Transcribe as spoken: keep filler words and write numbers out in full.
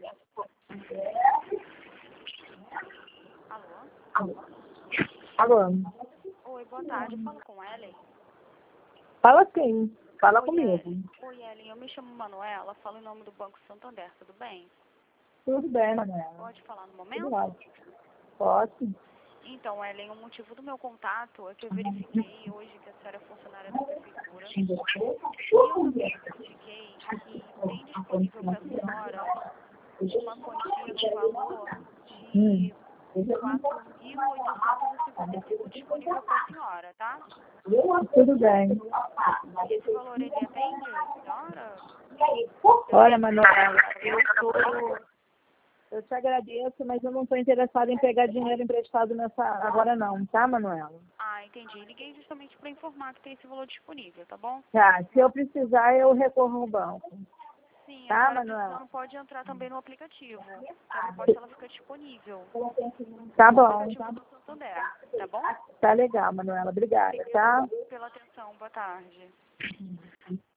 Alô? Alô? Oi, boa tarde. Eu falo com Ellen. Fala sim. Fala Oi, comigo. Ellen. Oi, Ellen. Eu me chamo Manuela, falo em nome do Banco Santander, tudo bem? Tudo bem, Manuela. Pode falar no Tudo momento? ótimo. Posso? Então, Ellen, o motivo do meu contato é que eu verifiquei hoje que a senhora é funcionária da prefeitura e eu também verifiquei que tem disponível para a senhora uma quantia no valor Hum. de quatro mil oitocentos e cinquenta e cinco disponível para a senhora, tá? Tudo bem. Esse valor ele atende a senhora? Olha, Manuela, eu tô... Eu te agradeço, mas eu não estou interessada em pegar dinheiro emprestado nessa agora não, tá, Manuela? Ah, entendi. Liguei justamente para informar que tem esse valor disponível, tá bom? Tá, se eu precisar, eu recorro ao banco. Sim, a Tá, senhora Manuela? precisando pode entrar também no aplicativo. Que a proposta ela fica disponível Tá no bom. aplicativo do Santander, tá bom? Tá legal, Manuela. Obrigada, tá? Pela atenção, boa tarde.